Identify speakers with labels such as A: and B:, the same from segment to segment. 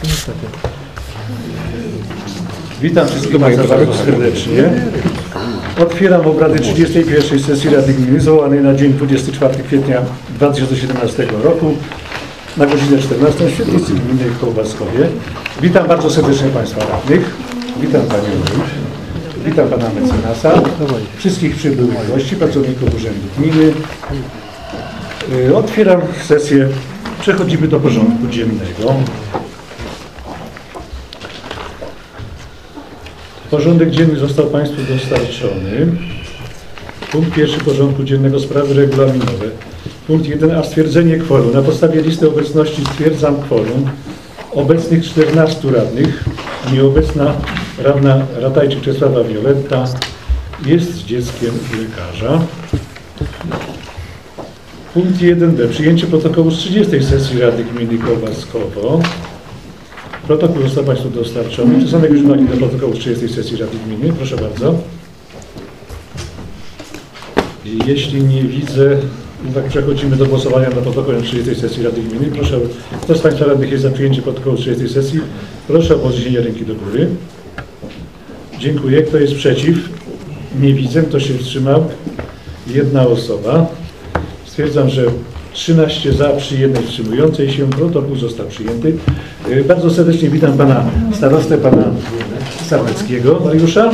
A: Witam wszystkich Państwa bardzo serdecznie. Otwieram obrady 31. sesji Rady Gminy zwołanej na dzień 24 kwietnia 2017 roku na godzinę 14 w świetlicy gminy w Kołbaskowie. Witam bardzo serdecznie Państwa radnych. Witam Panią Wójt. Witam Pana mecenasa. Wszystkich przybyłych gości, pracowników Urzędu Gminy. Otwieram sesję. Przechodzimy do porządku dziennego. Porządek dzienny został Państwu dostarczony. Punkt pierwszy porządku dziennego sprawy regulaminowe. Punkt 1a stwierdzenie kworum. Na podstawie listy obecności stwierdzam kworum. Obecnych 14 radnych. Nieobecna radna Ratajczyk Czesława Wioletta jest dzieckiem lekarza. Punkt 1b. Przyjęcie protokołu z 30. sesji Rady Gminy Kołbaskowo. Protokół został Państwu dostarczony. Czy są jakieś uwagi do protokołu z 30. sesji Rady Gminy? Proszę bardzo. Jeśli nie widzę, tak przechodzimy do głosowania nad protokołem 30. sesji Rady Gminy. Proszę, kto z Państwa radnych jest za przyjęciem protokołu 30. sesji? Proszę o podniesienie ręki do góry. Dziękuję. Kto jest przeciw? Nie widzę. Kto się wstrzymał? Jedna osoba. Stwierdzam, że 13 za, przy jednej wstrzymującej się. Protokół został przyjęty. Bardzo serdecznie witam Pana starostę, Pana Sarneckiego, Mariusza.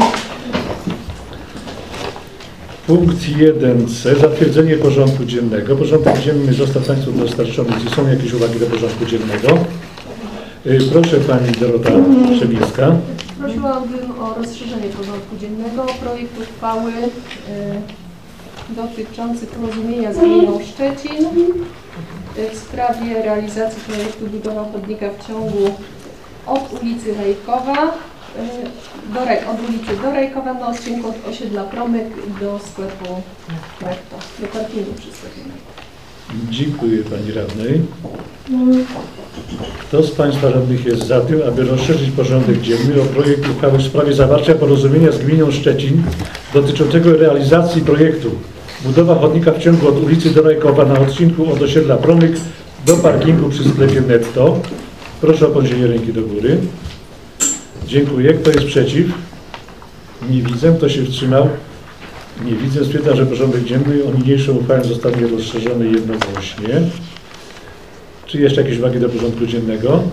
A: Punkt 1c. Zatwierdzenie porządku dziennego. Porządek dzienny został Państwu dostarczony. Czy są jakieś uwagi do porządku dziennego? Proszę Pani Dorota Trzebińska.
B: Prosiłabym o rozszerzenie porządku dziennego. Projekt uchwały dotyczący porozumienia z gminą Szczecin w sprawie realizacji projektu budowa chodnika w ciągu od ulicy Rejkowa od ulicy do Rejkowa na odcinku od osiedla Promyk do sklepu Netto, do parkingu przy sklepie Netto.
A: Dziękuję Pani Radnej. Kto z Państwa radnych jest za tym, aby rozszerzyć porządek dzienny o projekt uchwały w sprawie zawarcia porozumienia z gminą Szczecin dotyczącego realizacji projektu budowa chodnika w ciągu od ulicy do Rajkowa na odcinku od osiedla Promyk do parkingu przy sklepie Netto? Proszę o podniesienie ręki do góry. Dziękuję. Kto jest przeciw? Nie widzę. Kto się wstrzymał? Nie widzę. Stwierdzam, że porządek dzienny o niniejszą uchwałę zostanie rozszerzony jednogłośnie. Czy jeszcze jakieś uwagi do porządku dziennego?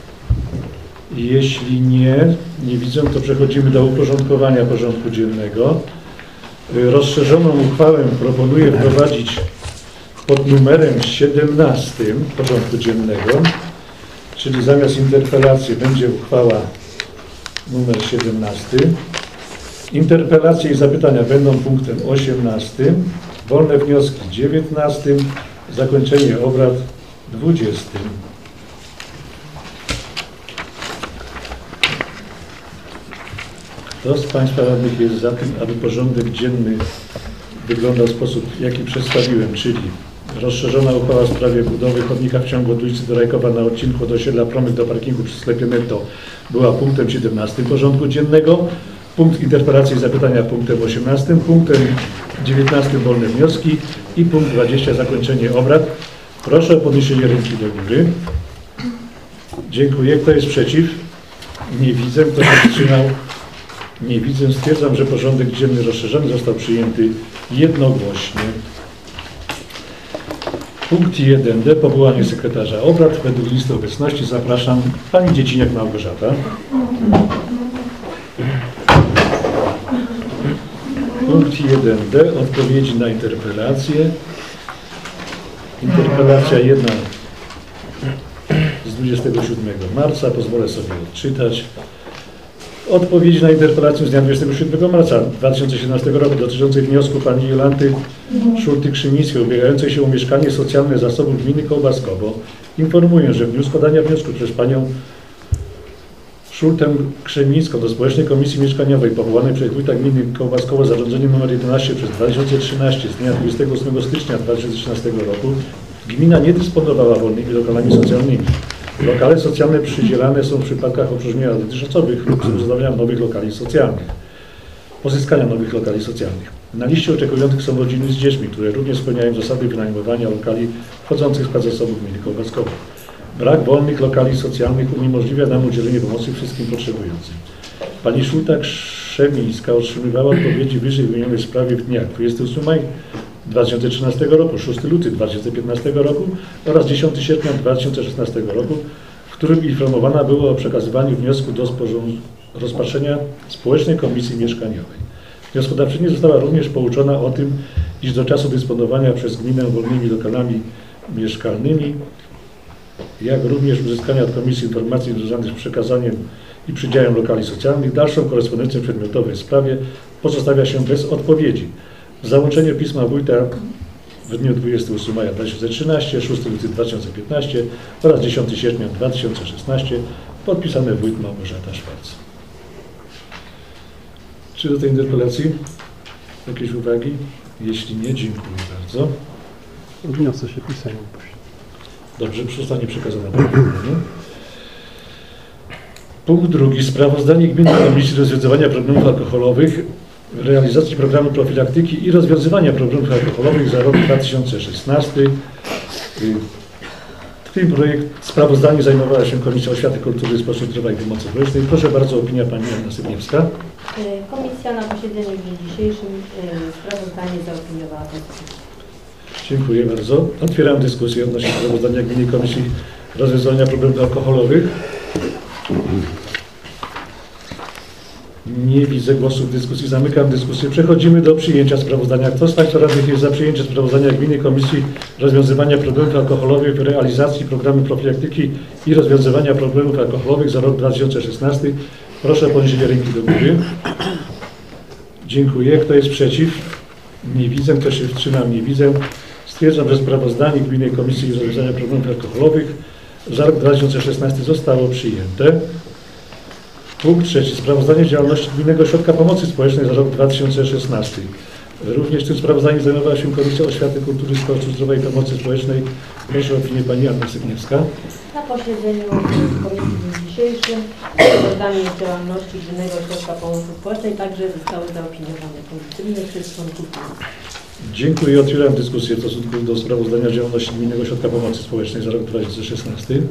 A: Jeśli nie widzę, to przechodzimy do uporządkowania porządku dziennego. Rozszerzoną uchwałę proponuję wprowadzić pod numerem 17 porządku dziennego, czyli zamiast interpelacji będzie uchwała numer 17. Interpelacje i zapytania będą punktem 18, wolne wnioski 19, zakończenie obrad 20. Kto z Państwa radnych jest za tym, aby porządek dzienny wyglądał w sposób, jaki przedstawiłem, czyli rozszerzona uchwała w sprawie budowy chodnika w ciągu od ulicy do Rajkowa na odcinku od osiedla Promyk do parkingu przy sklepie Netto była punktem 17 porządku dziennego, punkt interpelacji i zapytania punktem 18, punktem 19 wolne wnioski i punkt 20 zakończenie obrad. Proszę o podniesienie ręki do góry. Dziękuję. Kto jest przeciw? Nie widzę. Kto się wstrzymał? Nie widzę. Stwierdzam, że porządek dzienny rozszerzony został przyjęty jednogłośnie. Punkt 1d. Powołanie sekretarza obrad. Według listy obecności zapraszam Pani Dzieciniak Małgorzata. Punkt 1d. Odpowiedzi na interpelację. Interpelacja 1 z 27 marca. Pozwolę sobie odczytać. Odpowiedzi na interpelację z dnia 27 marca 2017 roku dotyczącej wniosku pani Jolanty Szurty-Krzymińskiej ubiegającej się o mieszkanie socjalne zasobów gminy Kołbaskowo. Informuję, że w dniu składania wniosku przez panią Szurtę-Krzymińską do Społecznej Komisji Mieszkaniowej powołanej przez wójta gminy Kołbaskowo zarządzeniem nr 11 przez 2013 z dnia 28 stycznia 2013 roku gmina nie dysponowała wolnymi lokalami socjalnymi. Lokale socjalne przydzielane są w przypadkach opróżnienia dotychczasowych lub uznawania nowych lokali socjalnych. Pozyskania nowych lokali socjalnych. Na liście oczekujących są rodziny z dziećmi, które również spełniają zasady wynajmowania lokali wchodzących w skład zasobów gminy Kołbaskowo. Brak wolnych lokali socjalnych uniemożliwia nam udzielenie pomocy wszystkim potrzebującym. Pani Szulta-Krzemińska otrzymywała odpowiedzi wyżej wymienionej w sprawie w dniach 28 maja 2013 roku, 6 luty 2015 roku oraz 10 sierpnia 2016 roku, w którym informowana była o przekazywaniu wniosku do rozpatrzenia Społecznej Komisji Mieszkaniowej. Wnioskodawczyni została również pouczona o tym, iż do czasu dysponowania przez gminę wolnymi lokalami mieszkalnymi, jak również uzyskania od Komisji informacji związanych z przekazaniem i przydziałem lokali socjalnych, dalszą korespondencję przedmiotową w sprawie pozostawia się bez odpowiedzi. W załączeniu pisma wójta w dniu 28 maja 2013, 6 luty 2015 oraz 10 sierpnia 2016 podpisane wójt Małgorzata Szwarc. Czy do tej interpelacji jakieś uwagi? Jeśli nie, dziękuję bardzo.
C: Wniosę się pisemnie.
A: Dobrze, zostanie przekazana. Punkt drugi. Sprawozdanie Gminnej Komisji Rozwiązywania Problemów Alkoholowych, realizacji programu profilaktyki i rozwiązywania problemów alkoholowych za rok 2016. W tym sprawozdaniu zajmowała się Komisja Oświaty, Kultury, Społecznej Zdrowia i Pomocy Społecznej. Proszę bardzo, opinia Pani Anna Sypniewska.
D: Komisja na posiedzeniu w dniu dzisiejszym sprawozdanie zaopiniowała pozytywnie.
A: Dziękuję bardzo. Otwieram dyskusję odnośnie sprawozdania Gminnej Komisji Rozwiązywania Problemów Alkoholowych. Nie widzę głosów w dyskusji. Zamykam dyskusję. Przechodzimy do przyjęcia sprawozdania. Kto z Państwa radnych jest za przyjęciem sprawozdania Gminnej Komisji Rozwiązywania Problemów Alkoholowych w realizacji programu profilaktyki i rozwiązywania problemów alkoholowych za rok 2016? Proszę o podniesienie ręki do góry. Dziękuję. Kto jest przeciw? Nie widzę. Kto się wstrzymał? Nie widzę. Stwierdzam, że sprawozdanie Gminnej Komisji Rozwiązywania Problemów Alkoholowych za rok 2016 zostało przyjęte. Punkt trzeci. Sprawozdanie działalności Gminnego Ośrodka Pomocy Społecznej za rok 2016. Również tym sprawozdaniem zajmowała się Komisja Oświaty, Kultury, Społecznej Zdrowia i Pomocy Społecznej. Proszę o opinię Pani Anna Sypniewska.
D: Na posiedzeniu komisji w dniu dzisiejszym sprawozdanie z działalności Gminnego Ośrodka Pomocy Społecznej także zostały zaopiniowane pozytywnie przez członków komisji.
A: Dziękuję. Otwieram dyskusję w stosunku do sprawozdania działalności Gminnego Ośrodka Pomocy Społecznej za rok 2016.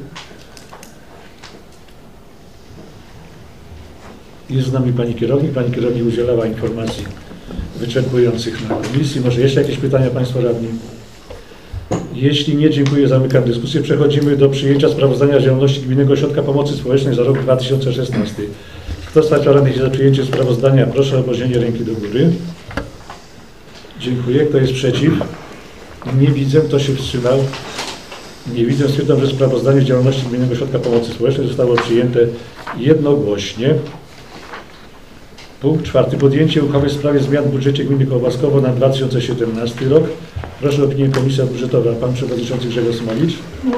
A: Jest z nami Pani Kierownik. Pani Kierownik udzielała informacji wyczerpujących na komisji. Może jeszcze jakieś pytania Państwo radni? Jeśli nie, dziękuję. Zamykam dyskusję. Przechodzimy do przyjęcia sprawozdania działalności Gminnego Ośrodka Pomocy Społecznej za rok 2016. Kto z Państwa radnych jest za przyjęciem sprawozdania? Proszę o podniesienie ręki do góry. Dziękuję. Kto jest przeciw? Nie widzę. Kto się wstrzymał? Nie widzę. Stwierdzam, że sprawozdanie działalności Gminnego Ośrodka Pomocy Społecznej zostało przyjęte jednogłośnie. Punkt czwarty. Podjęcie uchwały w sprawie zmian w budżecie gminy Kołbaskowo na 2017 rok. Proszę o opinię Komisja Budżetowa. Pan Przewodniczący Grzegorz Smalicz.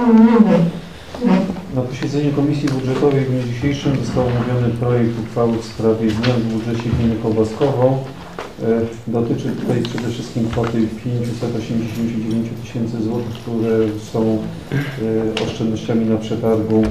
E: Na posiedzeniu Komisji Budżetowej w dniu dzisiejszym został omówiony projekt uchwały w sprawie zmian w budżecie gminy Kołbaskowo. Dotyczy tutaj przede wszystkim kwoty 589 000 złotych, które są oszczędnościami na przetargu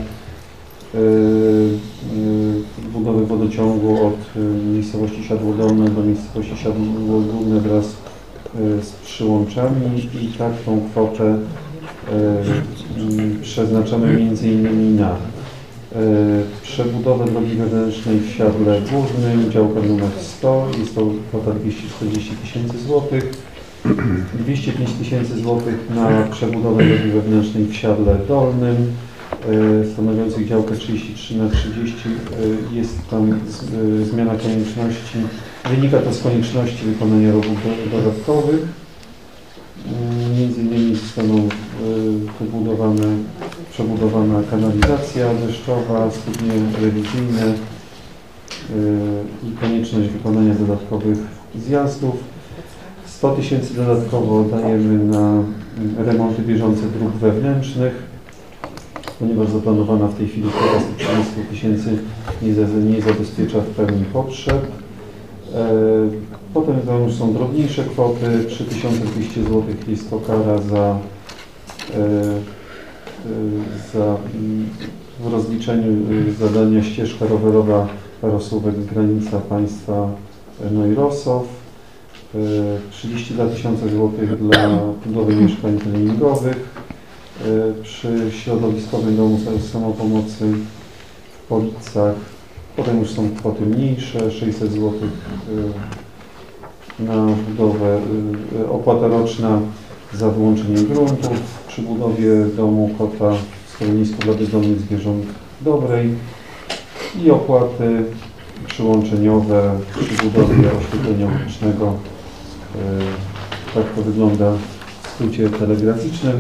E: budowy wodociągu od miejscowości Siadło-Dolne do miejscowości Siadło-Górne wraz z przyłączami i tak tą kwotę przeznaczamy m.in. na przebudowę drogi wewnętrznej w Siadle Górnym, działka numer 100, jest to kwota 240 000 złotych, 205 000 złotych na przebudowę drogi wewnętrznej w Siadle Dolnym, stanowiących działkę 33/30. Jest tam zmiana konieczności, wynika to z konieczności wykonania robót dodatkowych. Między innymi zostaną przebudowana kanalizacja deszczowa, studnie rewizyjne i konieczność wykonania dodatkowych zjazdów. 100 000 dodatkowo dajemy na remonty bieżące dróg wewnętrznych, ponieważ zaplanowana w tej chwili kwota 130 000 nie zabezpiecza w pełni potrzeb. Potem to już są drobniejsze kwoty, 3200 zł jest to kara w rozliczeniu zadania ścieżka rowerowa Rosówek granica państwa Nojrosów, 32 000 zł dla budowy mieszkań treningowych, przy środowiskowym domu samopomocy w Policach. Potem już są kwoty mniejsze, 600 zł na budowę, opłata roczna za wyłączenie gruntów przy budowie domu kota w schronisku dla bezdomnych zwierząt Dobrej i opłaty przyłączeniowe przy budowie oświetlenia ulicznego. Tak to wygląda w skrócie telegraficznym.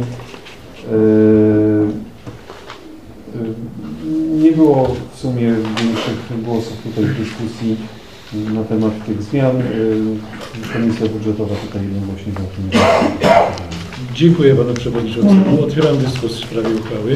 E: Nie było w sumie większych głosów tutaj w dyskusji na temat tych zmian. Komisja budżetowa tutaj jednogłośnie zaopiniowała.
A: Dziękuję panu przewodniczącemu. Otwieram dyskusję w sprawie uchwały.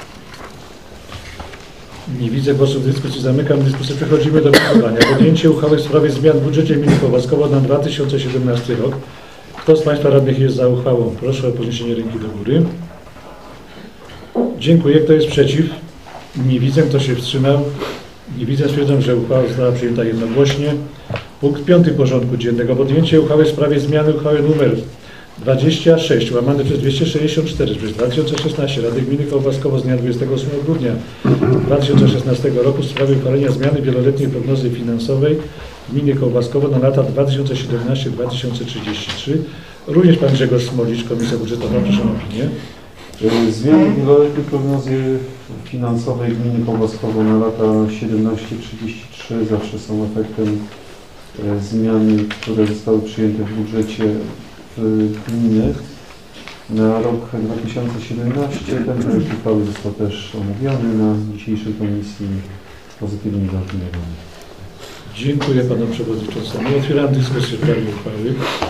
A: Nie widzę głosów w dyskusji. Zamykam dyskusję. Przechodzimy do głosowania. Podjęcie uchwały w sprawie zmian w budżecie gminy Kołaskowo na 2017 rok. Kto z państwa radnych jest za uchwałą? Proszę o podniesienie ręki do góry. Dziękuję. Kto jest przeciw? Nie widzę. Kto się wstrzymał? Nie widzę. Stwierdzam, że uchwała została przyjęta jednogłośnie. Punkt 5 porządku dziennego. Podjęcie uchwały w sprawie zmiany uchwały nr 26 łamane przez 264 przez 2016 Rady Gminy Kołbaskowo z dnia 28 grudnia 2016 roku w sprawie uchwalenia zmiany wieloletniej prognozy finansowej Gminy Kołbaskowo na lata 2017-2033. Również pan Grzegorz Smolicz, Komisja Budżetowa, proszę o opinię.
E: Zmiany wieloletniej prognozy finansowej Gminy Kołbaskowo na lata 17-33 zawsze są efektem zmian, które zostały przyjęte w budżecie gminy na rok 2017. Ten projekt uchwały został też omówiony na dzisiejszej komisji, pozytywnie zaopiniowany.
A: Dziękuję panu przewodniczącemu. Otwieram dyskusję w sprawie uchwały.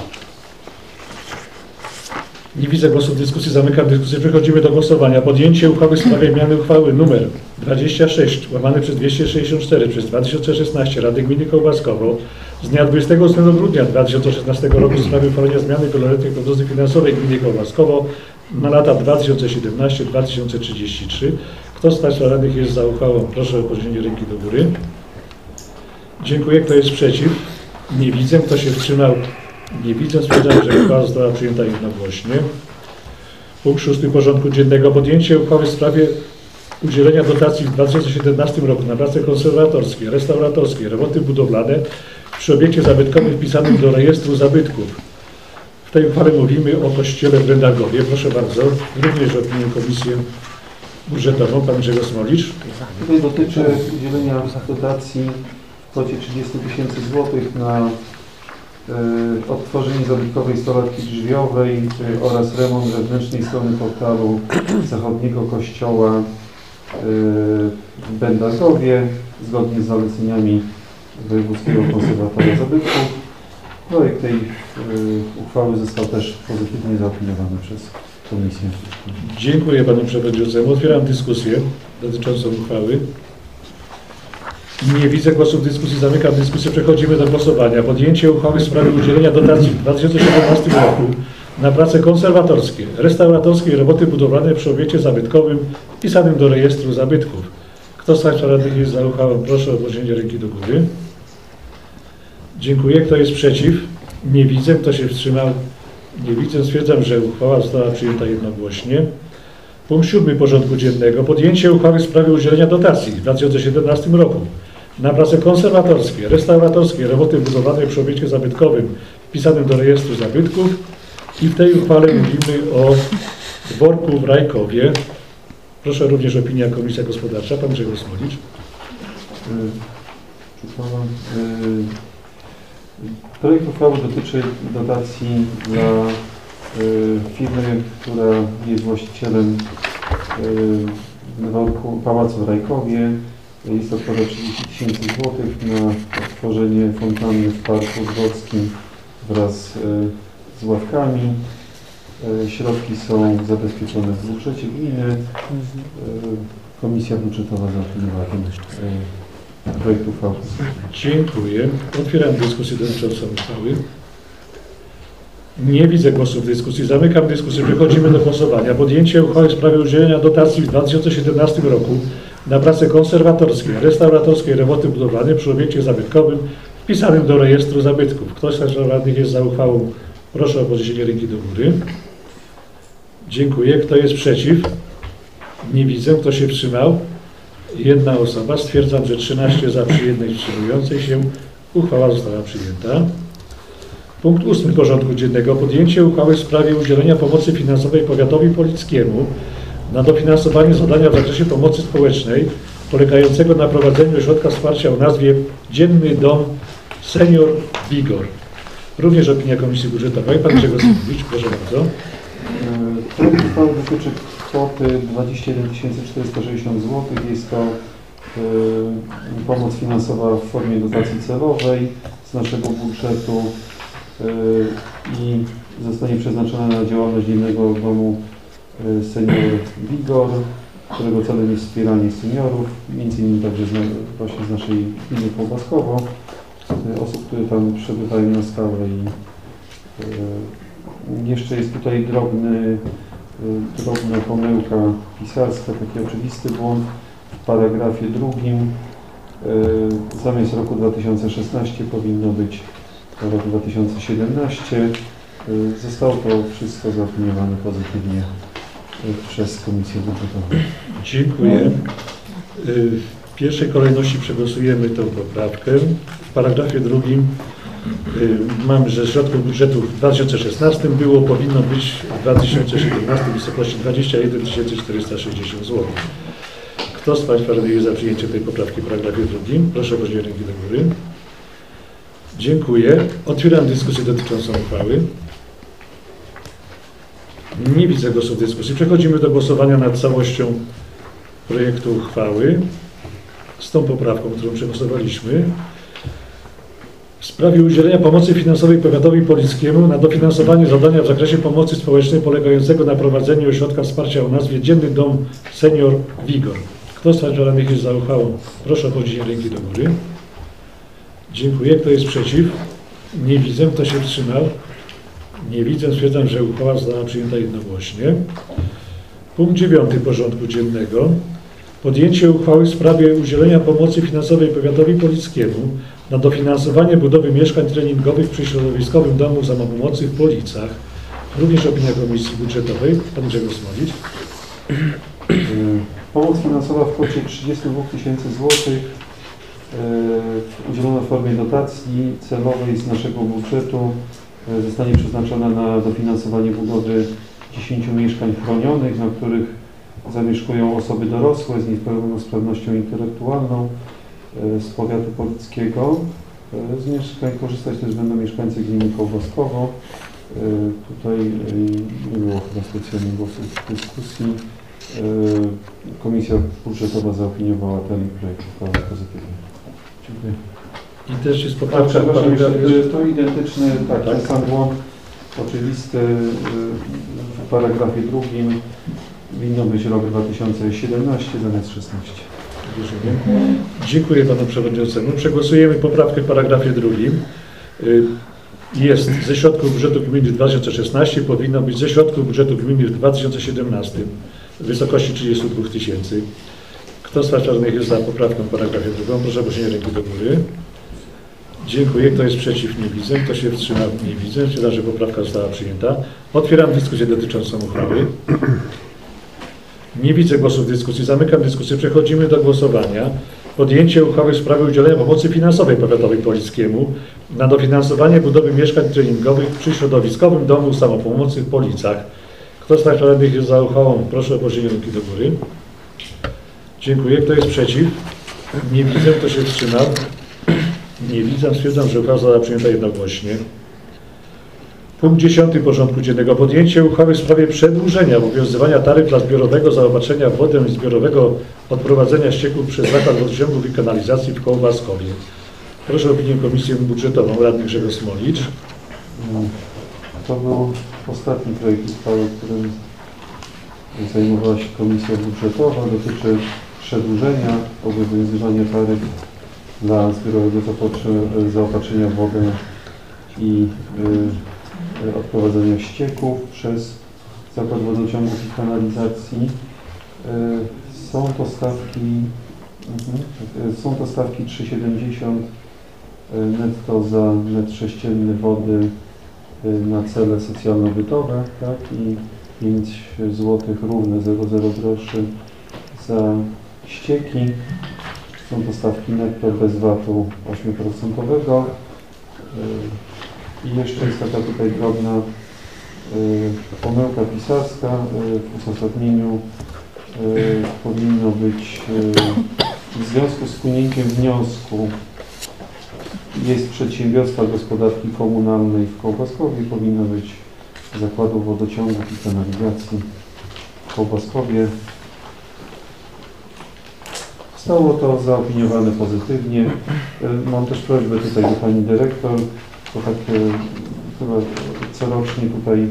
A: Nie widzę głosów w dyskusji. Zamykam dyskusję. Przechodzimy do głosowania. Podjęcie uchwały w sprawie zmiany uchwały nr 26 łamane przez 264 przez 2016 Rady Gminy Kołbaskowo z dnia 28 grudnia 2016 roku w sprawie uchwalenia zmiany wieloletniej prognozy finansowej Gminy Kołbaskowo na lata 2017-2033. Kto z państwa radnych jest za uchwałą? Proszę o podniesienie ręki do góry. Dziękuję. Kto jest przeciw? Nie widzę. Kto się wstrzymał? Nie widzę. Stwierdzam, że uchwała została przyjęta jednogłośnie. Punkt 6 porządku dziennego. Podjęcie uchwały w sprawie udzielenia dotacji w 2017 roku na prace konserwatorskie, restauratorskie, remonty budowlane przy obiekcie zabytkowym wpisanym do rejestru zabytków. W tej uchwale mówimy o kościele w Rędagowie. Proszę bardzo. Również opinię Komisję Budżetową. Pan Grzegorz Smolicz.
E: Tutaj dotyczy udzielenia dotacji w kwocie 30 000 złotych na odtworzenie zabytkowej stolarki drzwiowej oraz remont wewnętrznej strony portalu zachodniego kościoła w Będakowie zgodnie z zaleceniami Wojewódzkiego Konserwatora Zabytków. Projekt tej uchwały został też pozytywnie zaopiniowany przez Komisję.
A: Dziękuję panu przewodniczącemu. Otwieram dyskusję dotyczącą uchwały. Nie widzę głosów w dyskusji. Zamykam dyskusję. Przechodzimy do głosowania. Podjęcie uchwały w sprawie udzielenia dotacji w 2017 roku na prace konserwatorskie, restauratorskie i roboty budowlane przy obiekcie zabytkowym wpisanym do rejestru zabytków. Kto z państwa radnych jest za uchwałą? Proszę o podniesienie ręki do góry. Dziękuję. Kto jest przeciw? Nie widzę. Kto się wstrzymał? Nie widzę. Stwierdzam, że uchwała została przyjęta jednogłośnie. Punkt 7 porządku dziennego. Podjęcie uchwały w sprawie udzielenia dotacji w 2017 roku na prace konserwatorskie, restauratorskie, roboty budowlane przy obiekcie zabytkowym wpisanym do rejestru zabytków. I w tej uchwale mówimy o dworku w Rajkowie. Proszę również opinia Komisja Gospodarcza. Pan Grzegorz Smolicz.
E: Projekt uchwały dotyczy dotacji dla firmy, która jest właścicielem dworku Pałacu w Rajkowie. Jest to kwota 30 000 złotych na odtworzenie fontanny w Parku Dworskim wraz z ławkami. Środki są zabezpieczone w budżecie gminy. Komisja Budżetowa zaopiniowała ten projekt uchwały.
A: Dziękuję. Otwieram dyskusję dotyczącą uchwały. Nie widzę głosów w dyskusji. Zamykam dyskusję. Przechodzimy do głosowania. Podjęcie uchwały w sprawie udzielenia dotacji w 2017 roku na prace konserwatorskie, restauratorskie i roboty budowlane przy obiekcie zabytkowym wpisanym do rejestru zabytków. Kto z radnych jest za uchwałą? Proszę o podniesienie ręki do góry. Dziękuję. Kto jest przeciw? Nie widzę. Kto się wstrzymał? Jedna osoba. Stwierdzam, że 13 za przy jednej wstrzymującej się. Uchwała została przyjęta. Punkt 8 porządku dziennego. Podjęcie uchwały w sprawie udzielenia pomocy finansowej powiatowi polickiemu na dofinansowanie zadania w zakresie pomocy społecznej polegającego na prowadzeniu ośrodka wsparcia o nazwie Dzienny Dom Senior Vigor. Również opinia Komisji Budżetowej. Pan Grzegorz Smowicz, proszę bardzo.
E: Projekt uchwały dotyczy kwoty 21 460 zł. Jest to pomoc finansowa w formie dotacji celowej z naszego budżetu i zostanie przeznaczona na działalność Dziennego Domu Senior Vigor, którego celem jest wspieranie seniorów, między innymi także właśnie z naszej gminy Kołbaskowo, osób, które tam przebywają na stałe i jeszcze jest tutaj drobna pomyłka pisarska, taki oczywisty błąd w paragrafie 2. Zamiast roku 2016 powinno być rok 2017. Zostało to wszystko zaopiniowane pozytywnie przez Komisję Budżetową.
A: Dziękuję. W pierwszej kolejności przegłosujemy tę poprawkę. W paragrafie 2 mamy, że środków budżetu w 2016 powinno być w 2017 w wysokości 21 460 zł. Kto z Państwa radnych jest za przyjęciem tej poprawki w paragrafie 2? Proszę o podniesienie ręki do góry. Dziękuję. Otwieram dyskusję dotyczącą uchwały. Nie widzę głosów w dyskusji. Przechodzimy do głosowania nad całością projektu uchwały z tą poprawką, którą przegłosowaliśmy. W sprawie udzielenia pomocy finansowej powiatowi polickiemu na dofinansowanie zadania w zakresie pomocy społecznej polegającego na prowadzeniu ośrodka wsparcia o nazwie Dzienny Dom Senior Vigor. Kto z Państwa radnych jest za uchwałą? Proszę o podniesienie ręki do góry. Dziękuję. Kto jest przeciw? Nie widzę. Kto się wstrzymał? Nie widzę. Stwierdzam, że uchwała została przyjęta jednogłośnie. Punkt 9 porządku dziennego. Podjęcie uchwały w sprawie udzielenia pomocy finansowej powiatowi polickiemu na dofinansowanie budowy mieszkań treningowych przy środowiskowym domu samopomocy w Policach. Również opinia Komisji Budżetowej. Pan Grzegorz Smowicz.
E: Pomoc finansowa w kwocie 32 000 zł udzielona w formie dotacji celowej z naszego budżetu zostanie przeznaczona na dofinansowanie budowy 10 mieszkań chronionych, na których zamieszkują osoby dorosłe z niepełnosprawnością intelektualną z powiatu polickiego. Z mieszkań korzystać też będą mieszkańcy gminy Kołbaskowo. Tutaj nie było chyba specjalnych głosów w dyskusji. Komisja Budżetowa zaopiniowała ten projekt uchwały pozytywnie. Dziękuję.
A: I też jest poprawka.
E: Przepraszam, to identyczny, tak, ten sam błąd oczywisty w paragrafie 2 winno być rok 2017 zamiast 16.
A: Rozumiem. Dziękuję Panu Przewodniczącemu. Przegłosujemy poprawkę w paragrafie 2. Jest ze środków budżetu gminy w 2016, powinno być ze środków budżetu gminy w 2017 w wysokości 32 000. Kto z Państwa radnych jest za poprawką w paragrafie 2? Proszę o podniesienie ręki do góry. Dziękuję. Kto jest przeciw? Nie widzę. Kto się wstrzymał? Nie widzę. Stwierdzam, że poprawka została przyjęta. Otwieram dyskusję dotyczącą uchwały. Nie widzę głosów w dyskusji. Zamykam dyskusję. Przechodzimy do głosowania. Podjęcie uchwały w sprawie udzielenia pomocy finansowej powiatowi polickiemu na dofinansowanie budowy mieszkań treningowych przy środowiskowym domu samopomocy w Policach. Kto z Państwa radnych jest za uchwałą? Proszę o podniesienie ręki do góry. Dziękuję. Kto jest przeciw? Nie widzę. Kto się wstrzymał? Nie widzę. Stwierdzam, że uchwała została przyjęta jednogłośnie. Punkt 10 porządku dziennego. Podjęcie uchwały w sprawie przedłużenia obowiązywania taryf dla zbiorowego zaopatrzenia w wodę i zbiorowego odprowadzenia ścieków przez Zakład Wodociągów i Kanalizacji w Kołbaskowie. Proszę o opinię Komisję Budżetową. Radny Grzegorz Smowicz.
E: To był ostatni projekt uchwały, którym zajmowała się Komisja Budżetowa. Dotyczy przedłużenia obowiązywania taryf dla zbiorowego zaopatrzenia w wodę i odprowadzenia ścieków przez Zakład Wodociągów i Kanalizacji. Są to stawki 3,70 netto za metr sześcienny wody na cele socjalno-bytowe, tak? I 5 zł równe 0,0 groszy za ścieki. Są to stawki netto bez VAT-u 8%. I jeszcze jest taka tutaj drobna pomyłka pisarska w uzasadnieniu. Powinno być w związku z wpłynięciem wniosku jest przedsiębiorstwa gospodarki komunalnej w Kołbaskowie, powinno być zakładu wodociągów i kanalizacji w Kołbaskowie. Zostało to zaopiniowane pozytywnie. Mam też prośbę tutaj do Pani Dyrektor, bo tak chyba corocznie tutaj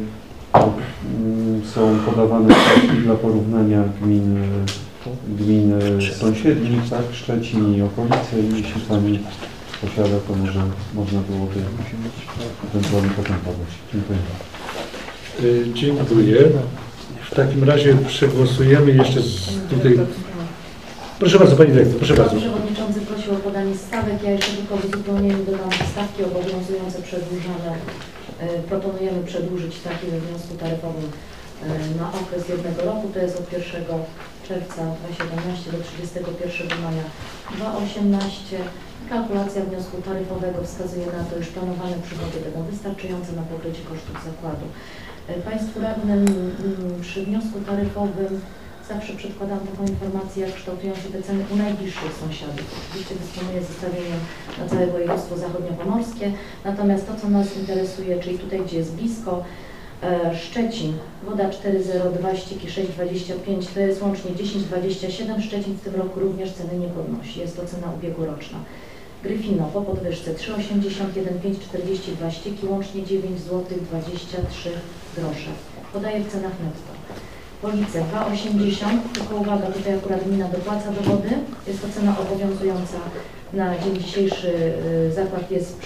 E: są podawane ścieżki dla porównania gmin sąsiednich, tak, Szczecin i okolice. I jeśli Pani posiada, to może można byłoby ewentualnie potem podać. Dziękuję.
A: Dziękuję. W takim razie przegłosujemy jeszcze tutaj. Proszę bardzo, Pani Dyrektor, proszę bardzo.
F: Pan Przewodniczący prosił o podanie stawek. Ja jeszcze tylko w uzupełnieniu dodam stawki obowiązujące przedłużone. Proponujemy przedłużyć stawki we wniosku taryfowym na okres 1 roku, to jest od 1 czerwca 2017 do 31 maja 2018. Kalkulacja wniosku taryfowego wskazuje na to, iż planowane przychody będą wystarczające na pokrycie kosztów zakładu. Państwu radnym przy wniosku taryfowym zawsze przedkładam taką informację, jak kształtują się te ceny u najbliższych sąsiadów. Oczywiście dysponuję zestawieniem na całe województwo zachodniopomorskie, natomiast to, co nas interesuje, czyli tutaj, gdzie jest blisko, Szczecin, woda 4,02, ścieki 6,25, to jest łącznie 10,27. Szczecin w tym roku również ceny nie podnosi, jest to cena ubiegłoroczna. Gryfino po podwyżce 3,81, 5,42, ścieki łącznie 9 zł 23 grosze. Podaję w cenach netto. Police 2,80, tylko uwaga, tutaj akurat gmina dopłaca do wody, jest to cena obowiązująca na dzień dzisiejszy. Zakład jest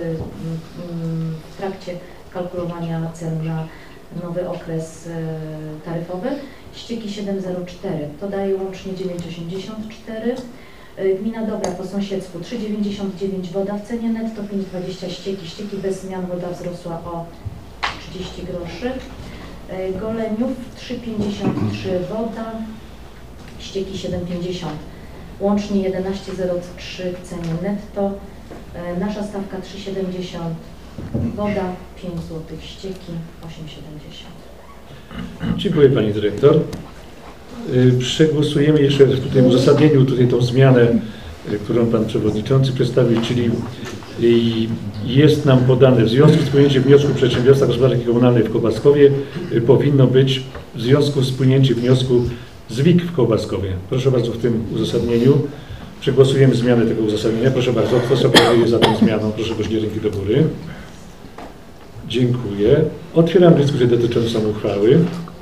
F: w trakcie kalkulowania cen na nowy okres taryfowy. Ścieki 7,04, to daje łącznie 9,84. Gmina Dobra po sąsiedzku 3,99 woda w cenie netto, 5,20 ścieki. Ścieki bez zmian woda wzrosła o 30 groszy. Goleniów 3,53 woda, ścieki 7,50, łącznie 11,03 w cenie netto. Nasza stawka 3,70 woda, 5 zł ścieki, 8,70.
A: Dziękuję Pani Dyrektor. Przegłosujemy jeszcze tutaj w uzasadnieniu tą zmianę, którą Pan Przewodniczący przedstawił, czyli jest nam podane w związku z wpłynięciem wniosku przedsiębiorstwa gospodarki komunalnej w Kołbaskowie powinno być w związku z wpłynięciem wniosku ZWIK w Kołbaskowie. Proszę bardzo, w tym uzasadnieniu przegłosujemy zmianę tego uzasadnienia. Proszę bardzo, kto się opowiada za tą zmianą, proszę podnieść ręki do góry. Dziękuję. Otwieram dyskusję dotyczącą uchwały.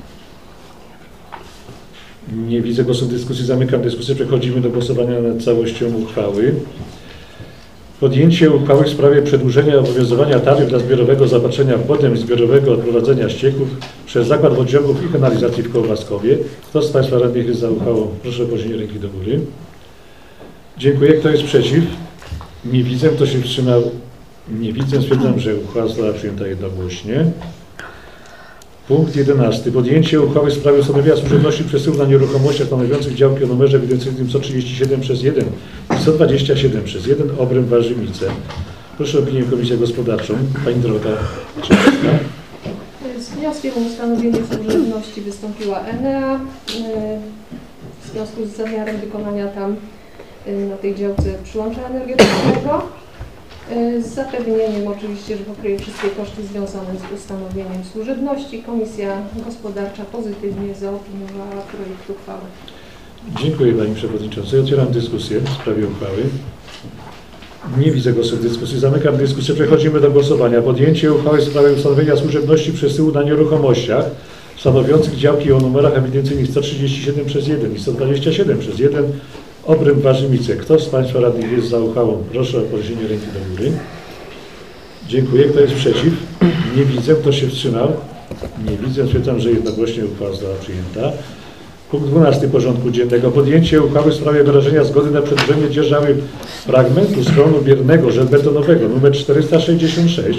A: Nie widzę głosów dyskusji, zamykam dyskusję. Przechodzimy do głosowania nad całością uchwały. Podjęcie uchwały w sprawie przedłużenia obowiązywania taryf dla zbiorowego zaopatrzenia w wodę i zbiorowego odprowadzenia ścieków przez Zakład Wodociągów i Kanalizacji w Kołbaskowie. Kto z Państwa radnych jest za uchwałą? Proszę o podniesienie ręki do góry. Dziękuję. Kto jest przeciw? Nie widzę. Kto się wstrzymał? Nie widzę. Stwierdzam, że uchwała została przyjęta jednogłośnie. Punkt 11. Podjęcie uchwały w sprawie ustanowienia służebności przesyłu na nieruchomościach stanowiących działki o numerze ewidencyjnym 137/1 i 127/1 Obręb Warzymice. Proszę o opinię Komisję Gospodarczą. Pani Dorota Czyńska.
B: Z wnioskiem o ustanowienie służebności wystąpiła Enea w związku z zamiarem wykonania tam na tej działce przyłącza energetycznego. Z zapewnieniem oczywiście, że pokryje wszystkie koszty związane z ustanowieniem służebności. Komisja Gospodarcza pozytywnie zaopiniowała projekt uchwały.
A: Dziękuję Pani Przewodniczącej. Otwieram dyskusję w sprawie uchwały. Nie widzę głosów dyskusji. Zamykam dyskusję. Przechodzimy do głosowania. Podjęcie uchwały w sprawie ustanowienia służebności przesyłu na nieruchomościach stanowiących działki o numerach ewidencyjnych 137/1 i 127/1 Obręb Warzymice. Kto z Państwa radnych jest za uchwałą? Proszę o podniesienie ręki do góry. Dziękuję. Kto jest przeciw? Nie widzę. Kto się wstrzymał? Nie widzę. Stwierdzam, że jednogłośnie uchwała została przyjęta. Punkt 12 porządku dziennego. Podjęcie uchwały w sprawie wyrażenia zgody na przedłużenie dzierżawy fragmentu schronu biernego żelbetonowego nr 466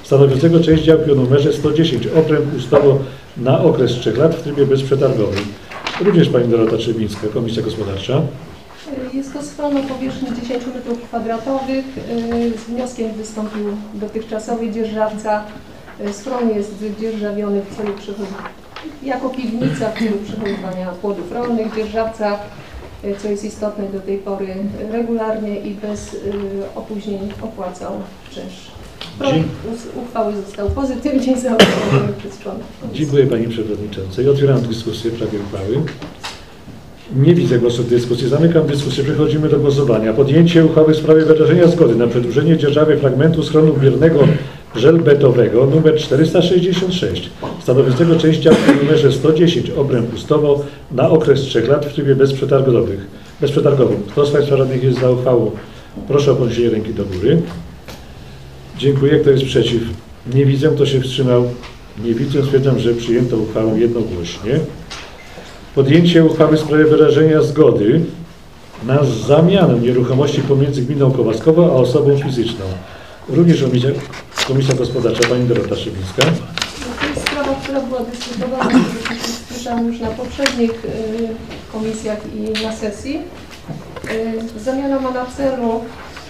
A: stanowiącego część działki o numerze 110 obręb ustawą na okres 3 lat w trybie bezprzetargowym. Również pani Dorota Trzebińska, Komisja Gospodarcza.
B: Jest to schron o powierzchni 10 m2. Z wnioskiem wystąpił dotychczasowy dzierżawca. Schron jest dzierżawiony w celu jako piwnica w celu przechowywania płodów rolnych. Dzierżawca, co jest istotne, do tej pory regularnie i bez opóźnień opłacał czynsz. Projekt uchwały został pozytywnie zaopiniowany przez członków komisji.
A: Dziękuję pani przewodniczącej. Otwieram dyskusję w sprawie uchwały. Nie widzę głosów w dyskusji. Zamykam dyskusję. Przechodzimy do głosowania. Podjęcie uchwały w sprawie wyrażenia zgody na przedłużenie dzierżawy fragmentu schronu biernego żelbetowego nr 466, stanowiącego część działki o numerze 110 obręb ustawą na okres 3 lat w trybie bezprzetargowym. Kto z państwa radnych jest za uchwałą? Proszę o podniesienie ręki do góry. Dziękuję. Kto jest przeciw? Nie widzę. Kto się wstrzymał? Nie widzę. Stwierdzam, że przyjęto uchwałę jednogłośnie. Podjęcie uchwały w sprawie wyrażenia zgody na zamianę nieruchomości pomiędzy gminą Kołaskowo a osobą fizyczną. Również Komisja Gospodarcza, pani Dorota Trzebińska.
B: To jest sprawa, która była dyskutowana, słyszałam już na poprzednich komisjach i na sesji. Zamiana ma na celu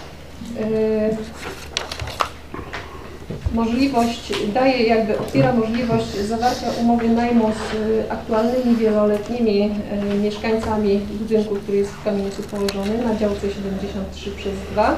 B: otwiera możliwość zawarcia umowy najmu z aktualnymi wieloletnimi mieszkańcami budynku, który jest w kamienicy położony na działce 73/2.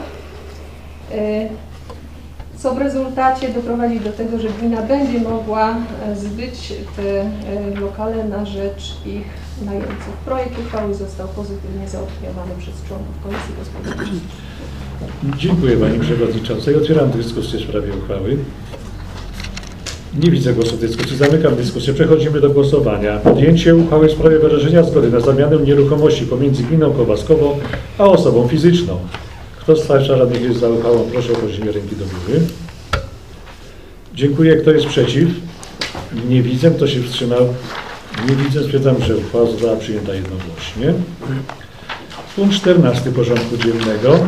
B: Co w rezultacie doprowadzi do tego, że gmina będzie mogła zbyć te lokale na rzecz ich najemców. Projekt uchwały został pozytywnie zaopiniowany przez członków Komisji Gospodarczej.
A: Dziękuję pani przewodniczącej. Otwieram dyskusję w sprawie uchwały. Nie widzę głosu w dyskusji. Zamykam dyskusję. Przechodzimy do głosowania. Podjęcie uchwały w sprawie wyrażenia zgody na zamianę nieruchomości pomiędzy gminą Kołaskowo a osobą fizyczną. Kto z państwa radnych jest za uchwałą? Proszę o podniesienie ręki do góry. Dziękuję. Kto jest przeciw? Nie widzę. Kto się wstrzymał? Nie widzę. Stwierdzam, że uchwała została przyjęta jednogłośnie. Punkt 14 porządku dziennego.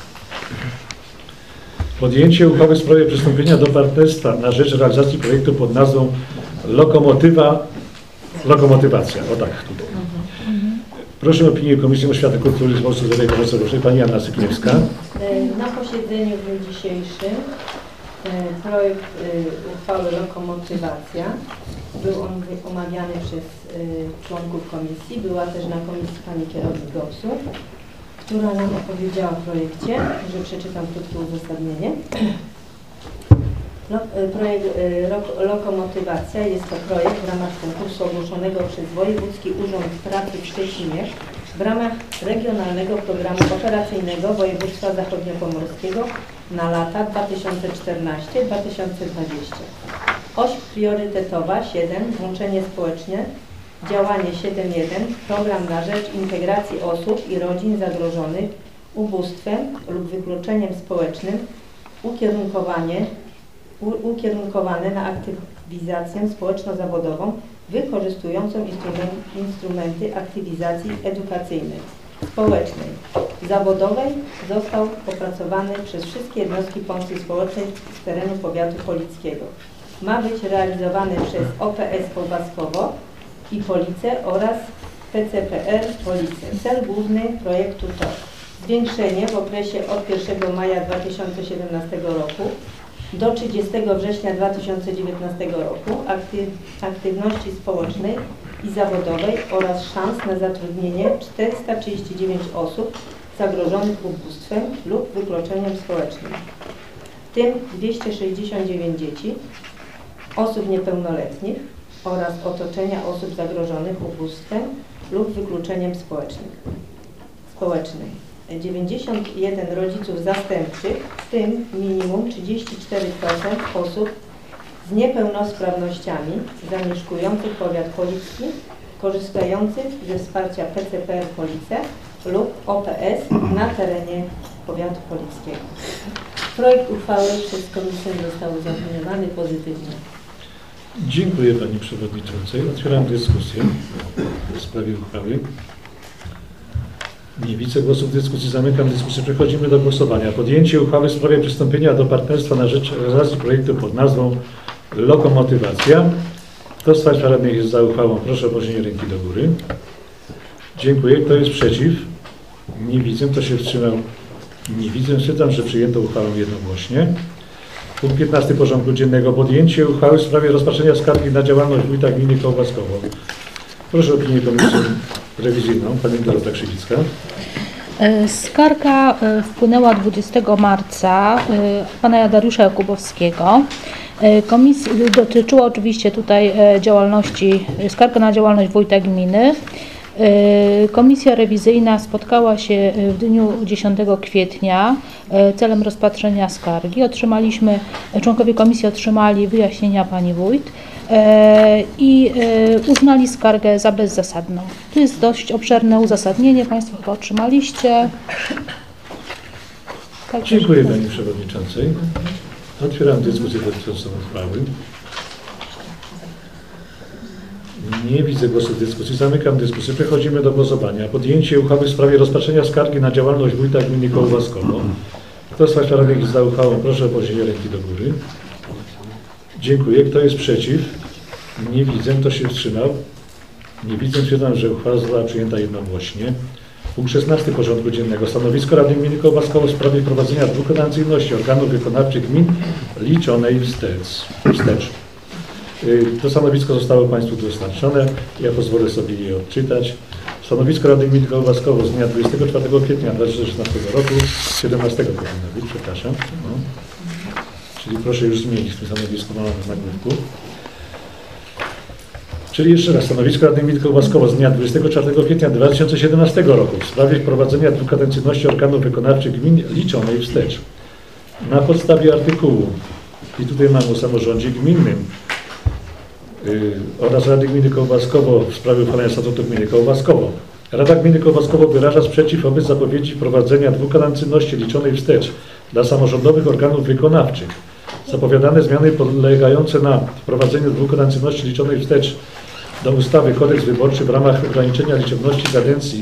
A: Podjęcie uchwały w sprawie przystąpienia do partnerstwa na rzecz realizacji projektu pod nazwą Lokomotywacja. O tak, tutaj. Proszę o opinię Komisji Oświaty, Kultury i Sportu Zdrowia i Pomocy Społecznej. Pani Anna Sypniewska.
D: Na posiedzeniu w dniu dzisiejszym projekt uchwały Lokomotywacja był on omawiany przez członków komisji. Była też na komisji pani kierownik GOPS-u, która nam opowiedziała o projekcie, że przeczytam krótkie uzasadnienie. Projekt Lokomotywacja jest to projekt w ramach konkursu ogłoszonego przez Wojewódzki Urząd Pracy w Szczecinie w ramach Regionalnego Programu Operacyjnego Województwa Zachodniopomorskiego na lata 2014-2020. Oś priorytetowa 7, włączenie społeczne, działanie 7.1, program na rzecz integracji osób i rodzin zagrożonych ubóstwem lub wykluczeniem społecznym, ukierunkowane na aktywizację społeczno-zawodową wykorzystującą instrumenty aktywizacji edukacyjnej, społecznej, zawodowej został opracowany przez wszystkie jednostki pomocy społecznej z terenu powiatu polickiego. Ma być realizowany przez OPS Kołaskowo i Police oraz PCPR Police. Cel główny projektu to zwiększenie w okresie od 1 maja 2017 roku do 30 września 2019 roku aktywności społecznej i zawodowej oraz szans na zatrudnienie 439 osób zagrożonych ubóstwem lub wykluczeniem społecznym, w tym 269 dzieci, osób niepełnoletnich oraz otoczenia osób zagrożonych ubóstwem lub wykluczeniem społecznym. 91 rodziców zastępczych, w tym minimum 34% osób z niepełnosprawnościami zamieszkujących powiat policki, korzystających ze wsparcia PCPR Police lub OPS na terenie powiatu polickiego. Projekt uchwały przez komisję został zaopiniowany pozytywnie.
A: Dziękuję pani przewodniczącej. Otwieram dyskusję w sprawie uchwały. Nie widzę głosów w dyskusji. Zamykam dyskusję. Przechodzimy do głosowania. Podjęcie uchwały w sprawie przystąpienia do partnerstwa na rzecz realizacji projektu pod nazwą Lokomotywacja. Kto z Państwa radnych jest za uchwałą? Proszę o podniesienie ręki do góry. Dziękuję. Kto jest przeciw? Nie widzę. Kto się wstrzymał? Nie widzę. Stwierdzam, że przyjęto uchwałę jednogłośnie. Punkt 15 porządku dziennego. Podjęcie uchwały w sprawie rozpatrzenia skargi na działalność wójta gminy Kołbaskowo. Proszę o opinię komisji rewizyjną. Pani Dorota Krzywicka.
G: Skarga wpłynęła 20 marca pana Dariusza Jakubowskiego. Dotyczyła oczywiście tutaj działalności, skarga na działalność wójta gminy. Komisja rewizyjna spotkała się w dniu 10 kwietnia celem rozpatrzenia skargi. Członkowie komisji otrzymali wyjaśnienia pani wójt i uznali skargę za bezzasadną. Tu jest dość obszerne uzasadnienie, Państwo chyba otrzymaliście. Także
A: Dziękuję Pani Przewodniczącej. Otwieram dyskusję dotyczącą uchwały. Nie widzę głosów w dyskusji. Zamykam dyskusję. Przechodzimy do głosowania. Podjęcie uchwały w sprawie rozpatrzenia skargi na działalność wójta gminy Kołbaskowo. Kto z Państwa radnych jest za uchwałą? Proszę o podniesienie ręki do góry. Dziękuję. Kto jest przeciw? Nie widzę. Kto się wstrzymał? Nie widzę. Stwierdzam, że uchwała została przyjęta jednogłośnie. Punkt 16 porządku dziennego. Stanowisko Rady Gminy Kołbaskowo w sprawie wprowadzenia dwukadencyjności organów wykonawczych gmin liczonej wstecz. To stanowisko zostało Państwu dostarczone. Ja pozwolę sobie je odczytać. Stanowisko Rady Gminy Kołbaskowo z dnia 24 kwietnia 2016 roku, 17 powinno być, przepraszam. No. Czyli proszę już zmienić w tym stanowisku, mamy w nagłówku. Czyli jeszcze raz, stanowisko Rady Gminy Kołbaskowo z dnia 24 kwietnia 2017 roku w sprawie wprowadzenia dwukadencyjności organów wykonawczych gmin liczonej wstecz. Na podstawie artykułu, i tutaj mamy o samorządzie gminnym, oraz Rady Gminy Kołbaskowo w sprawie uchwalenia statutu gminy Kołbaskowo. Rada Gminy Kołbaskowo wyraża sprzeciw wobec zapowiedzi wprowadzenia dwukadencyjności liczonej wstecz dla samorządowych organów wykonawczych. Zapowiadane zmiany polegające na wprowadzeniu dwukadencyjności liczonej wstecz do ustawy Kodeks Wyborczy w ramach ograniczenia liczebności kadencji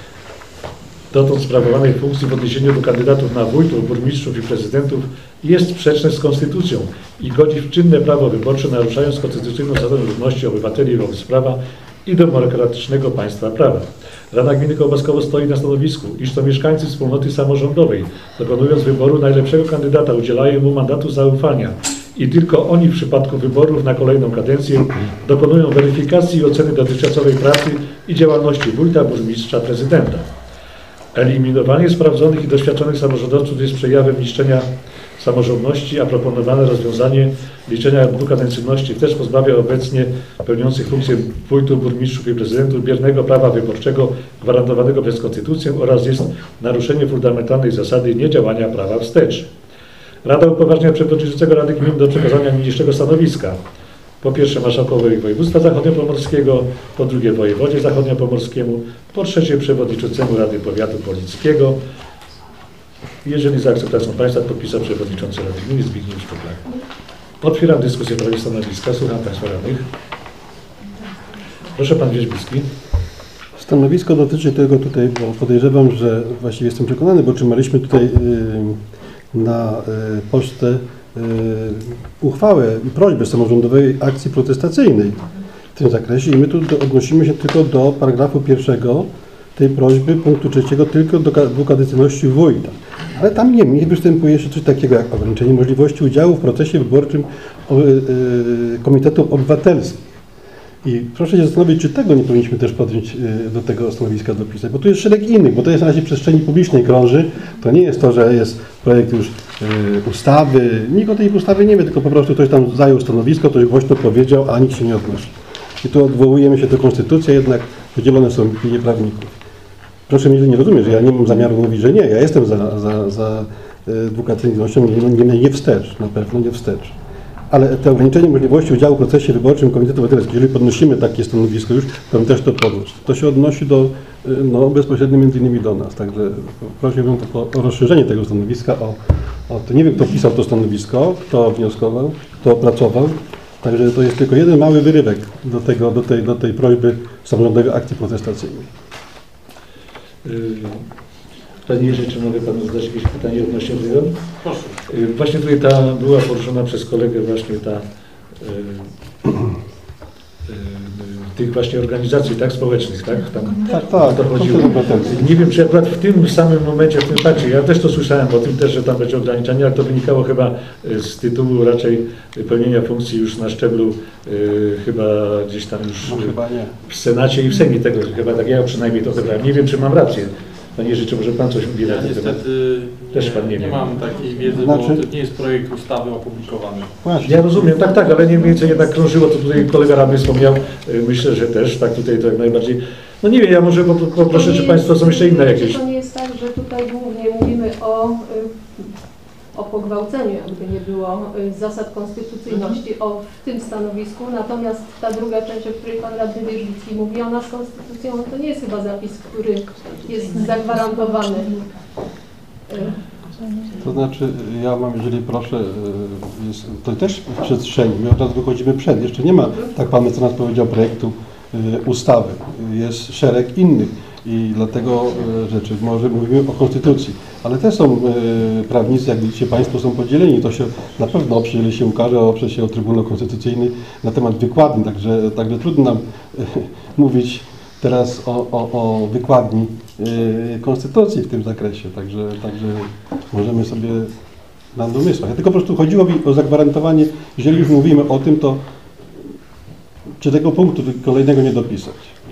A: dotąd sprawowanej funkcji w odniesieniu do kandydatów na wójtów, burmistrzów i prezydentów jest sprzeczne z konstytucją i godzi w czynne prawo wyborcze, naruszając konstytucyjną zasadę równości obywateli wobec prawa i demokratycznego państwa prawa. Rada Gminy Kołbaskowo stoi na stanowisku, iż to mieszkańcy wspólnoty samorządowej, dokonując wyboru najlepszego kandydata, udzielają mu mandatu zaufania i tylko oni w przypadku wyborów na kolejną kadencję dokonują weryfikacji i oceny dotychczasowej pracy i działalności wójta, burmistrza, prezydenta. Eliminowanie sprawdzonych i doświadczonych samorządowców jest przejawem niszczenia samorządności, a proponowane rozwiązanie liczenia dwukadencyjności też pozbawia obecnie pełniących funkcję wójtów, burmistrzów i prezydentów biernego prawa wyborczego gwarantowanego przez Konstytucję oraz jest naruszenie fundamentalnej zasady niedziałania prawa wstecz. Rada upoważnia przewodniczącego Rady Gminy do przekazania niniejszego stanowiska. Po pierwsze marszałkowi województwa zachodniopomorskiego, po drugie wojewodzie zachodniopomorskiemu, po trzecie przewodniczącemu Rady Powiatu Polickiego. Jeżeli za akceptacją Państwa podpisał przewodniczący Rady Gminy Zbigniew Sztuklak. Otwieram dyskusję w sprawie stanowiska. Słucham Państwa radnych. Proszę Pan Wierzbicki.
C: Stanowisko dotyczy tego tutaj, bo podejrzewam, że właściwie jestem przekonany, bo otrzymaliśmy tutaj na pocztę uchwałę i prośbę samorządowej akcji protestacyjnej w tym zakresie i my tu odnosimy się tylko do paragrafu 1 tej prośby, punktu 3, tylko do dwukadencyjności wójta. Ale tam nie występuje jeszcze coś takiego jak ograniczenie możliwości udziału w procesie wyborczym komitetom obywatelskim. I proszę się zastanowić, czy tego nie powinniśmy też podjąć do tego stanowiska dopisać, bo tu jest szereg innych, bo to jest na razie w przestrzeni publicznej krąży. To nie jest to, że jest projekt już ustawy. Nikt o tej ustawy nie wie, tylko po prostu ktoś tam zajął stanowisko, ktoś głośno powiedział, a nikt się nie odnosi. I tu odwołujemy się do konstytucji, jednak podzielone są opinie prawników. Proszę mnie nie rozumieć, że ja nie mam zamiaru mówić, że nie. Ja jestem za dwukadencyjnością, nie wstecz, na pewno nie wstecz. Ale to ograniczenie możliwości udziału w procesie wyborczym Komitetu Obywatelskiego, jeżeli podnosimy takie stanowisko już, to też to podnieść. To się odnosi do, bezpośrednio między innymi do nas. Także prosiłbym o rozszerzenie tego stanowiska, to nie wiem, kto pisał to stanowisko, kto wnioskował, kto opracował. Także to jest tylko jeden mały wyrywek do tej prośby samorządowej akcji protestacyjnej.
A: Panie Jerzy, czy mogę Panu zadać jakieś pytanie odnośnie tego?
H: Proszę.
A: Właśnie tutaj była poruszona przez kolegę właśnie tych właśnie organizacji tak, społecznych, tak? Tam
C: Tak,
A: to chodziło. Nie wiem, czy akurat w tym samym momencie, w tym fakcie, ja też to słyszałem o tym też, że tam będzie ograniczenie, ale to wynikało chyba z tytułu raczej pełnienia funkcji już na szczeblu chyba gdzieś tam już
C: No, chyba nie.
A: w Senacie i w Sejmie tego, chyba tak ja przynajmniej to chyba. Nie wiem, czy mam rację. Panie Jerzy, czy może Pan coś mówi na
H: Ja
A: ten temat?
H: niestety
A: Też Pan nie wie.
H: mam takiej wiedzy,
C: Znaczy-
H: bo to nie jest projekt ustawy opublikowany.
C: Właśnie.
A: Ja rozumiem, tak, ale nie mniej więcej jednak krążyło, to tutaj kolega radny wspomniał, myślę, że też, tak tutaj to jak najbardziej. No nie wiem, ja może poproszę, czy Państwo są jeszcze inne jakieś.
B: To nie jest tak, że tutaj głównie mówimy o pogwałceniu, jakby nie było zasad konstytucyjności w tym stanowisku, natomiast ta druga część, o której Pan Radny Wierzbicki mówi, ona z konstytucją, to nie jest chyba zapis, który jest zagwarantowany.
C: To znaczy, ja mam, jeżeli proszę, to też w przestrzeni, my od razu wychodzimy przed, jeszcze nie ma, tak Pan mecenas powiedział, projektu ustawy, jest szereg innych i dlatego rzeczy, może mówimy o konstytucji, ale też są prawnicy, jak widzicie Państwo, są podzieleni, to się na pewno oprze, jeżeli się ukaże, oprze się o Trybunał Konstytucyjny na temat wykładni, także trudno nam mówić teraz o wykładni konstytucji w tym zakresie, także możemy sobie nam domysłać. Ja tylko po prostu chodziło mi o zagwarantowanie, jeżeli już mówimy o tym, to czy tego punktu kolejnego nie dopisać.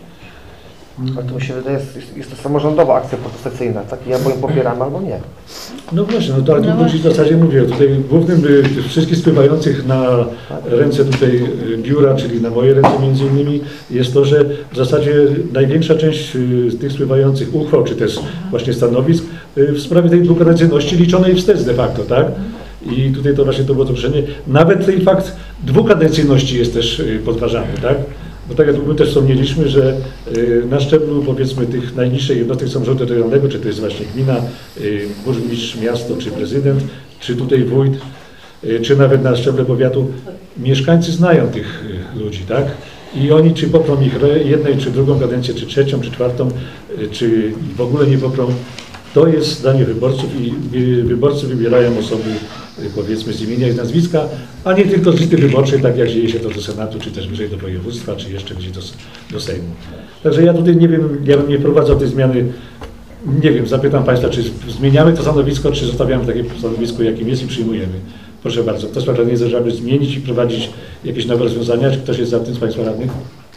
I: Ale to mi się wydaje, jest to samorządowa akcja protestacyjna, tak? I albo ją popieramy, albo nie.
A: No właśnie, no to ale tu w zasadzie mówię, tutaj głównym tych wszystkich spływających na ręce tutaj biura, czyli na moje ręce między innymi, jest to, że w zasadzie największa część z tych spływających uchwał, czy też właśnie stanowisk w sprawie tej dwukadencyjności liczonej wstecz de facto, tak? I tutaj to właśnie to było to określenie. Nawet ten fakt dwukadencyjności jest też podważany, tak? Bo tak jak my też wspomnieliśmy, że na szczeblu powiedzmy tych najniższych jednostek samorządu terytorialnego, czy to jest właśnie gmina, burmistrz, miasto, czy prezydent, czy tutaj wójt, czy nawet na szczeble powiatu, mieszkańcy znają tych ludzi, tak? I oni czy poprą ich jednej, czy drugą kadencję, czy trzecią, czy czwartą, czy w ogóle nie poprą, to jest zdanie wyborców i wyborcy wybierają osoby powiedzmy z imienia i z nazwiska, a nie tylko z listy wyborczej, tak jak dzieje się to do Senatu, czy też wyżej do województwa, czy jeszcze gdzieś do Sejmu. Także ja tutaj nie wiem, ja bym nie wprowadzał tej zmiany, nie wiem, zapytam Państwa, czy zmieniamy to stanowisko, czy zostawiamy takie stanowisko, jakim jest i przyjmujemy. Proszę bardzo, kto sprawdza nie żeby zmienić i prowadzić jakieś nowe rozwiązania, czy ktoś jest za tym z Państwa radnych?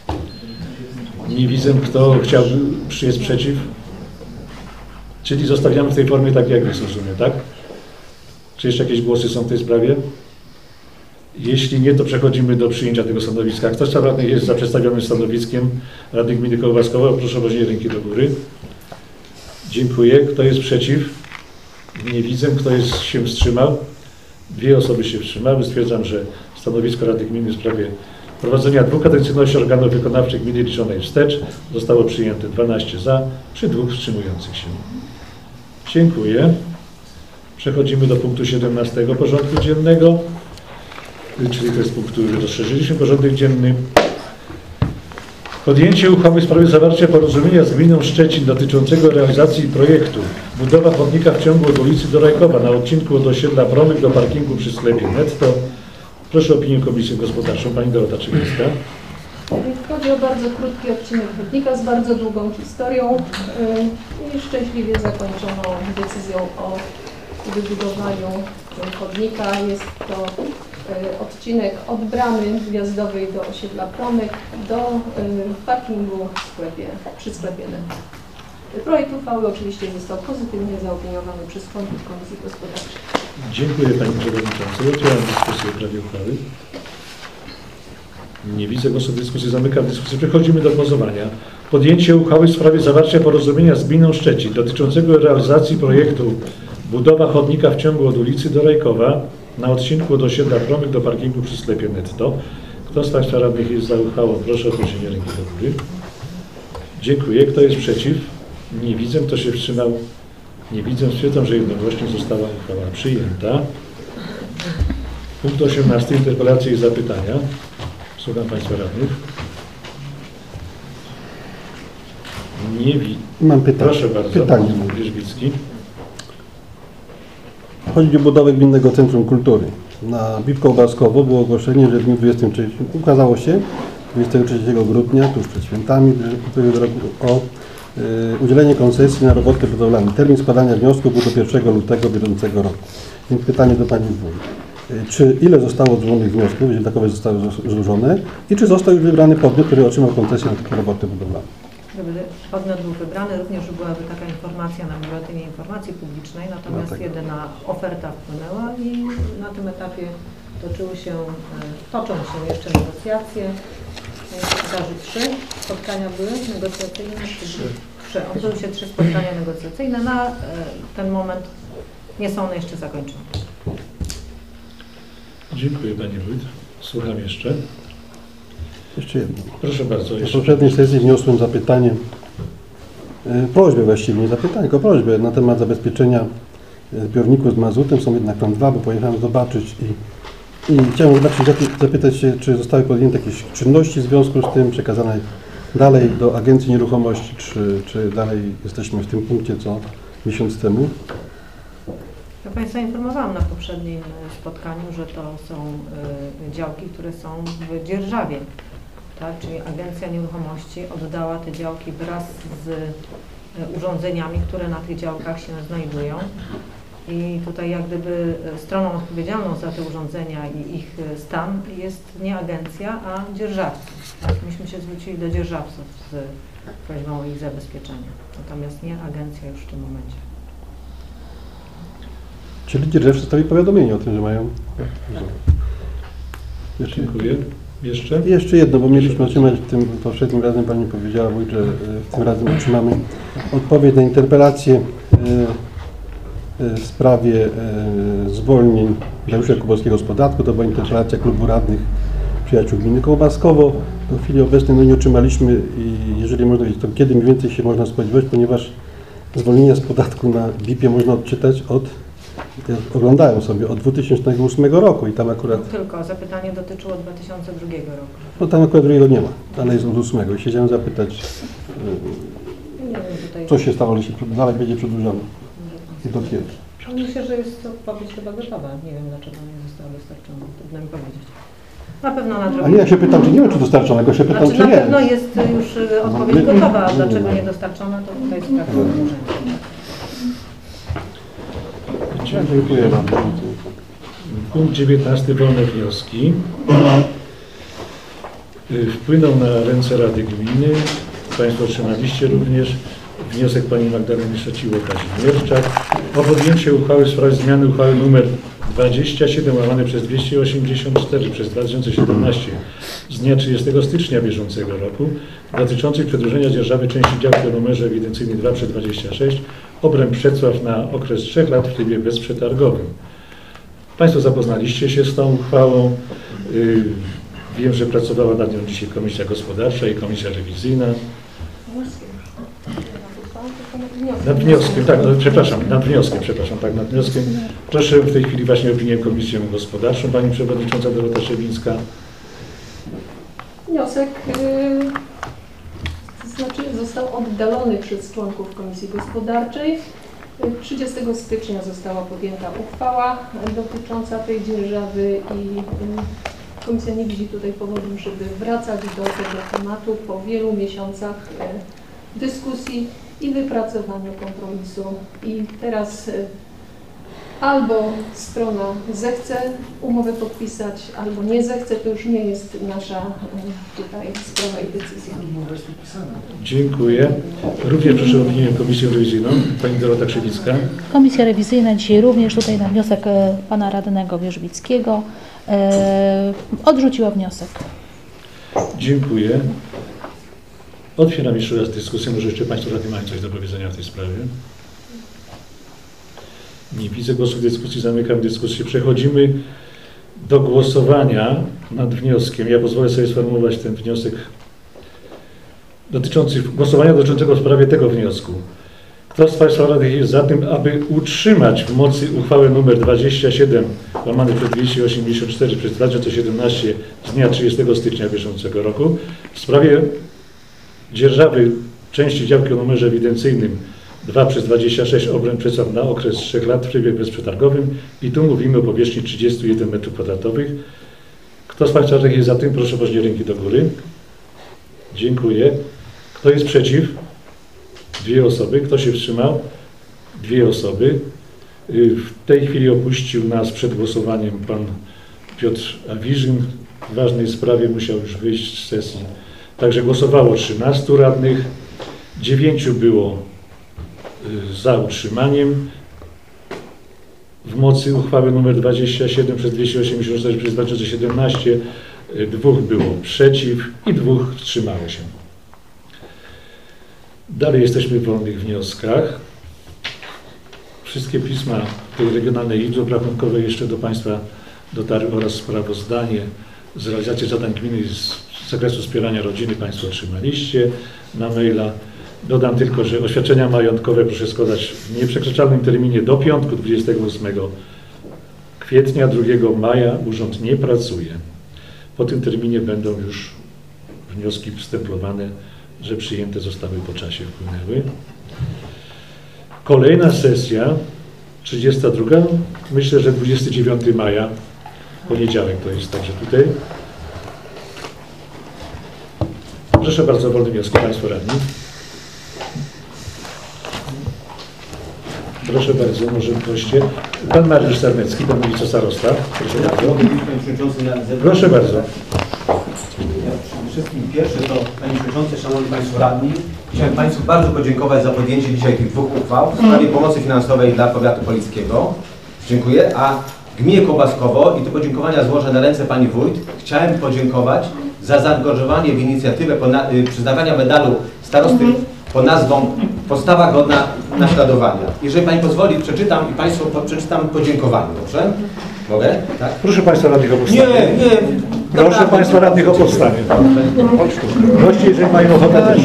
A: Nie widzę, kto chciałby, jest przeciw. Czyli zostawiamy w tej formie tak, jak jest, rozumiem, tak? Czy jeszcze jakieś głosy są w tej sprawie? Jeśli nie, to przechodzimy do przyjęcia tego stanowiska. Kto z radnych jest za przedstawionym stanowiskiem Rady Gminy Kołbaskowa? Proszę o podniesienie ręki do góry. Dziękuję. Kto jest przeciw? Nie widzę. Kto się wstrzymał? 2 osoby się wstrzymały. Stwierdzam, że stanowisko Rady Gminy w sprawie prowadzenia dwukadencyjności organów wykonawczych gminy liczonej wstecz zostało przyjęte. 12 za, przy 2 wstrzymujących się. Dziękuję. Przechodzimy do punktu 17 porządku dziennego, czyli to jest punkt, który rozszerzyliśmy porządek dzienny. Podjęcie uchwały w sprawie zawarcia porozumienia z gminą Szczecin dotyczącego realizacji projektu budowa chodnika w ciągu od ulicy do Rajkowa na odcinku od osiedla Promyk do parkingu przy sklepie Netto. Proszę o opinię Komisji Gospodarczą. Pani Dorota Czygielska.
B: Chodzi o bardzo krótki odcinek chodnika z bardzo długą historią i szczęśliwie zakończoną decyzją o wybudowaniu chodnika. Jest to odcinek od bramy wjazdowej do osiedla Promyk do parkingu przy sklepie Netto. Projekt uchwały oczywiście został pozytywnie zaopiniowany przez członków Komisji Gospodarczej.
A: Dziękuję Pani Przewodniczącej. Otwieram dyskusję w sprawie uchwały. Nie widzę głosu w dyskusji. Zamykam dyskusję. Przechodzimy do głosowania. Podjęcie uchwały w sprawie zawarcia porozumienia z gminą Szczecin dotyczącego realizacji projektu budowa chodnika w ciągu od ulicy do Rajkowa na odcinku od osiedla Promyk do parkingu przy sklepie Netto. Kto z Państwa radnych jest za uchwałą? Proszę o podniesienie ręki do góry. Dziękuję. Kto jest przeciw? Nie widzę. Kto się wstrzymał? Nie widzę. Stwierdzam, że jednogłośnie została uchwała przyjęta. Punkt 18. Interpelacje i zapytania. Słucham Państwa radnych. Nie widzę.
C: Mam pytanie.
A: Proszę bardzo,
C: Pytanie.
A: pan Wierzbicki.
C: Chodzi o budowę Gminnego Centrum Kultury. Na BIP Kołbaskowo było ogłoszenie, że w dniu 23, ukazało się 23 grudnia, tuż przed świętami ubiegłego roku, o udzielenie koncesji na roboty budowlane. Termin składania wniosku był do 1 lutego bieżącego roku. Więc pytanie do Pani Wójt. Czy ile zostało złożonych wniosków, jeżeli takowe zostały złożone i czy został już wybrany podmiot, który otrzymał koncesję na takie roboty budowlane?
J: Podmiot był wybrany, również byłaby taka informacja na Biuletynie Informacji Publicznej, natomiast jedyna oferta wpłynęła i na tym etapie toczą się jeszcze negocjacje. Trzy spotkania były negocjacyjne, odbyły się 3 spotkania negocjacyjne. Na ten moment nie są one jeszcze zakończone.
A: Dziękuję Pani Wójt. Słucham jeszcze.
C: Jeszcze jedno.
A: Proszę bardzo.
C: Na poprzedniej sesji wniosłem zapytanie, prośbę właściwie, nie zapytanie, tylko prośbę na temat zabezpieczenia zbiorników z mazutem. Są jednak tam 2, bo pojechałem zobaczyć i chciałem zapytać się, czy zostały podjęte jakieś czynności w związku z tym, przekazane dalej do Agencji Nieruchomości, czy dalej jesteśmy w tym punkcie, co miesiąc temu?
J: Ja Państwa informowałam na poprzednim spotkaniu, że to są działki, które są w dzierżawie, tak? Czyli Agencja Nieruchomości oddała te działki wraz z urządzeniami, które na tych działkach się znajdują. I tutaj jak gdyby stroną odpowiedzialną za te urządzenia i ich stan jest nie agencja, a dzierżawcy. Tak? Myśmy się zwrócili do dzierżawców z prośbą o ich zabezpieczenie, natomiast nie agencja już w tym momencie.
C: Czyli dzierżawcy zostali powiadomieni o tym, że mają...
A: Dziękuję. Jeszcze?
C: Jeszcze jedno, bo mieliśmy otrzymać tym poprzednim razem, Pani powiedziała Wójt, że tym razem otrzymamy odpowiedź na interpelację w sprawie zwolnień Dariusza Kubowskiego z podatku. To była interpelacja Klubu Radnych Przyjaciół Gminy Kołbaskowo. Do chwili obecnej nie otrzymaliśmy i jeżeli można wiedzieć, to kiedy mniej więcej się można spodziewać, ponieważ zwolnienia z podatku na BIP-ie można odczytać oglądają sobie od 2008 roku i tam akurat...
J: Tylko zapytanie dotyczyło 2002 roku.
C: No tam akurat drugiego nie ma, ale jest od 8. I chciałem zapytać, co się stało, że się dalej będzie przedłużone i do kiedy?
J: Myślę, że jest odpowiedź chyba gotowa. Nie wiem, dlaczego nie została dostarczona. Trudno mi powiedzieć. Na pewno na drogę.
C: A nie, ja się pytam, czy nie wiem, czy dostarczona, tylko się pytam,
J: znaczy,
C: czy nie.
J: Na pewno jest już odpowiedź gotowa, a dlaczego nie dostarczona, to tutaj sprawa urzędu.
C: Dziękuję bardzo.
A: Punkt 19. Wolne wnioski. Wpłynął na ręce Rady Gminy. Państwo otrzymaliście również wniosek pani Magdaleny Szeciło-Kazimierczak o podjęcie uchwały w sprawie zmiany uchwały nr 27 łamane przez 284 przez 2017 z dnia 30 stycznia bieżącego roku dotyczącej przedłużenia dzierżawy części działki o numerze ewidencyjnym 2/26 obręb Przecław na okres 3 lat w trybie bezprzetargowym. Państwo zapoznaliście się z tą uchwałą. Wiem, że pracowała nad nią dzisiaj Komisja Gospodarcza i Komisja Rewizyjna. Nad wnioskiem, tak, no, nad wnioskiem. Proszę w tej chwili właśnie opinię Komisję Gospodarczą. Pani Przewodnicząca Dorota Szewińska.
B: Wniosek został oddalony przez członków Komisji Gospodarczej. 30 stycznia została podjęta uchwała dotycząca tej dzierżawy i Komisja nie widzi tutaj powodu, żeby wracać do tego tematu po wielu miesiącach dyskusji i wypracowaniu kompromisu. I teraz albo strona zechce umowę podpisać, albo nie zechce, to już nie jest nasza tutaj sprawa i decyzja.
A: Dziękuję. Również proszę o opinię Komisję Rewizyjną. Pani Dorota Krzywicka.
G: Komisja Rewizyjna dzisiaj również tutaj na wniosek pana radnego Wierzbickiego odrzuciła wniosek.
A: Dziękuję. Otwieram jeszcze raz dyskusję. Może jeszcze Państwo radni mają coś do powiedzenia w tej sprawie? Nie widzę głosów w dyskusji. Zamykam dyskusję. Przechodzimy do głosowania nad wnioskiem. Ja pozwolę sobie sformułować ten wniosek głosowania dotyczącego w sprawie tego wniosku. Kto z Państwa radnych jest za tym, aby utrzymać w mocy uchwałę nr 27 łamane przez 284 przez 2017 z dnia 30 stycznia bieżącego roku w sprawie dzierżawy części działki o numerze ewidencyjnym 2/26 obręb przesad na okres 3 lat w trybie bezprzetargowym i tu mówimy o powierzchni 31 m2. Kto z Państwa jest za tym? Proszę podnieść ręki do góry. Dziękuję. Kto jest przeciw? 2 osoby. Kto się wstrzymał? 2 osoby. W tej chwili opuścił nas przed głosowaniem pan Piotr Awiżyn. W ważnej sprawie musiał już wyjść z sesji. Także głosowało 13 radnych, 9 było za utrzymaniem. W mocy uchwały nr 27 przez 284 przez 2017 2 było przeciw i 2 wstrzymało się. Dalej jesteśmy w wolnych wnioskach. Wszystkie pisma tej Regionalnej Izby Obrachunkowej jeszcze do Państwa dotarły oraz sprawozdanie z realizacji zadań gminy z zakresu wspierania rodziny Państwo otrzymaliście na maila. Dodam tylko, że oświadczenia majątkowe proszę składać w nieprzekraczalnym terminie do piątku 28 kwietnia. 2 maja urząd nie pracuje. Po tym terminie będą już wnioski wstemplowane, że przyjęte zostały po czasie, wpłynęły. Kolejna sesja, 32. Myślę, że 29 maja, poniedziałek to jest także tutaj. Proszę bardzo, wolne wnioski Państwo radni. Proszę bardzo, może goście. Pan Mariusz Sarnecki, pan wicestarosta. Proszę bardzo. Proszę bardzo.
K: Przede wszystkim pierwsze to, Panie Przewodniczący, Szanowni Państwo Radni, chciałem Państwu bardzo podziękować za podjęcie dzisiaj tych 2 uchwał w sprawie pomocy finansowej dla powiatu polickiego. Dziękuję. A gminie Kołbaskowo, i te podziękowania złożę na ręce Pani Wójt, chciałem podziękować za zaangażowanie w inicjatywę przyznawania medalu starosty pod nazwą Postawa godna naśladowania. Jeżeli Pani pozwoli, przeczytam i Państwu przeczytam podziękowanie, dobrze? Mogę? Tak?
A: Proszę Państwa radnych o powstanie.
K: Nie.
A: Proszę Państwa radnych o powstanie. Goście, jeżeli mają ochotę też.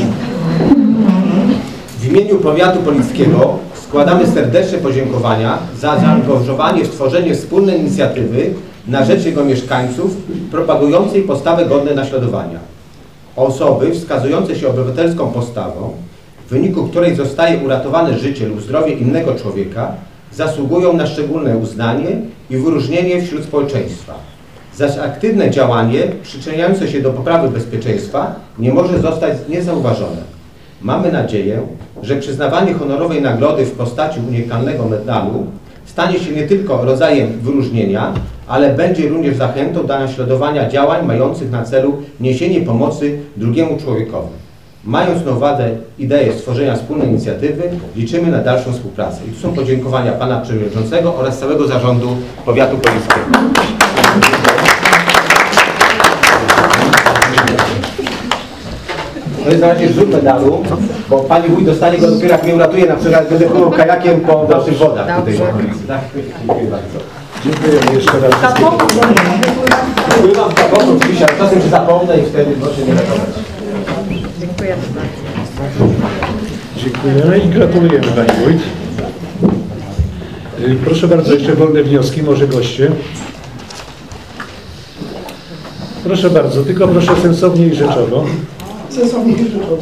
K: W imieniu powiatu polickiego składamy serdeczne podziękowania za zaangażowanie w tworzenie wspólnej inicjatywy na rzecz jego mieszkańców propagującej postawę godne naśladowania. Osoby wskazujące się obywatelską postawą, w wyniku której zostaje uratowane życie lub zdrowie innego człowieka, zasługują na szczególne uznanie i wyróżnienie wśród społeczeństwa. Zaś aktywne działanie przyczyniające się do poprawy bezpieczeństwa nie może zostać niezauważone. Mamy nadzieję, że przyznawanie honorowej nagrody w postaci unikalnego medalu stanie się nie tylko rodzajem wyróżnienia, ale będzie również zachętą do naśladowania działań mających na celu niesienie pomocy drugiemu człowiekowi. Mając na uwadze ideę stworzenia wspólnej inicjatywy, liczymy na dalszą współpracę. I tu są podziękowania Pana Przewodniczącego oraz całego zarządu powiatu polickiego. To jest na razie wzór medalu, bo Pani Wójt dostanie go dopiero jak mnie uratuje, na przykład będę pływał kajakiem po naszych wodach tutaj na ulicy. Tak? Dziękuję bardzo.
A: Dziękuję jeszcze raz.
K: Pływam w taboku oczywiście, ale czasem się zapomnę i wtedy proszę nie ratować.
J: Dziękuję bardzo.
A: Dziękujemy i gratulujemy Pani Wójt. Proszę bardzo, jeszcze wolne wnioski, może goście. Proszę bardzo, tylko proszę sensownie i rzeczowo.
L: Sensownie i rzeczowo.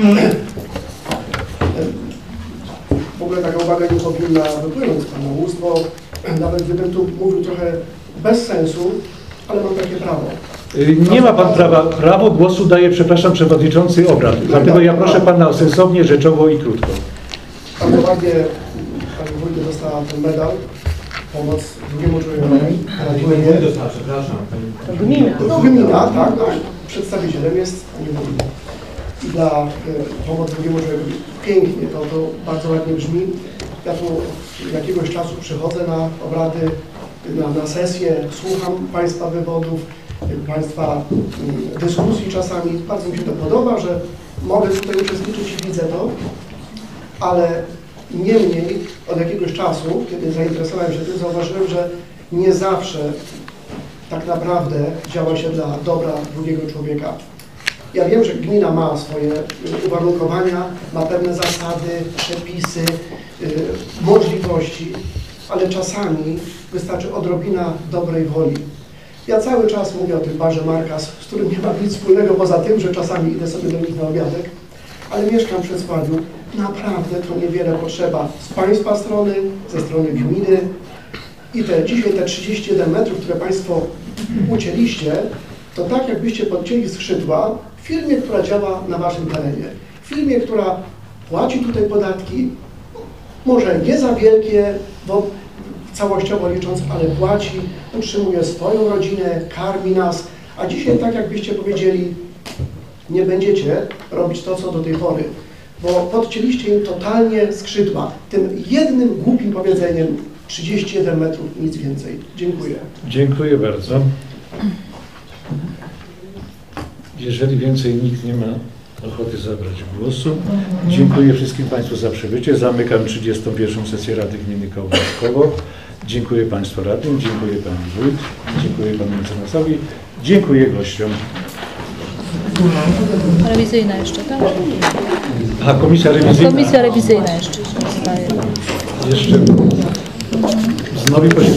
L: W ogóle taka uwaga nie powinna wypłynąć z Pana ust, bo nawet gdybym tu mówił trochę bez sensu, ale mam takie prawo.
A: Nie ma Pan prawa. Prawo głosu daje, przepraszam, przewodniczący obrad. Dlatego ja proszę Pana sensownie, rzeczowo i krótko.
L: Bardzo ładnie Pani Wójt dostała ten medal. Pomoc drugiemu człowiekowi.
K: Przepraszam.
L: Gmina, tak. Przedstawicielem jest Pani Wójt. I dla pomoc drugiemu człowiekowi. Pięknie, to bardzo ładnie brzmi. Ja tu jakiegoś czasu przychodzę na obrady, na sesję, słucham Państwa wywodów, Państwa dyskusji czasami. Bardzo mi się to podoba, że mogę tutaj uczestniczyć i widzę to, ale niemniej od jakiegoś czasu, kiedy zainteresowałem się tym, zauważyłem, że nie zawsze tak naprawdę działa się dla dobra drugiego człowieka. Ja wiem, że gmina ma swoje uwarunkowania, ma pewne zasady, przepisy, możliwości, ale czasami wystarczy odrobina dobrej woli. Ja cały czas mówię o tym barze Markas, z którym nie mam nic wspólnego poza tym, że czasami idę sobie do nich na obiadek, ale mieszkam w Przedsławiu. Naprawdę to niewiele potrzeba z Państwa strony, ze strony gminy. I dzisiaj te 31 metrów, które Państwo ucięliście, to tak jakbyście podcięli skrzydła w firmie, która działa na Waszym terenie. W firmie, która płaci tutaj podatki, może nie za wielkie, bo całościowo licząc, ale płaci, utrzymuje swoją rodzinę, karmi nas, a dzisiaj tak jakbyście powiedzieli, nie będziecie robić to, co do tej pory, bo podcięliście im totalnie skrzydła. Tym jednym głupim powiedzeniem 31 metrów, nic więcej. Dziękuję.
A: Dziękuję bardzo. Jeżeli więcej nikt nie ma ochoty zabrać głosu, dziękuję wszystkim Państwu za przybycie. Zamykam 31. sesję Rady Gminy Kołbaskowo. Dziękuję Państwu radnym, dziękuję Pani Wójt, dziękuję Panu mecenasowi, dziękuję gościom.
G: Rewizyjna jeszcze, tak?
A: A komisja rewizyjna?
G: Komisja rewizyjna jeszcze zostaje.
A: Jeszcze wznowi posiedzenie.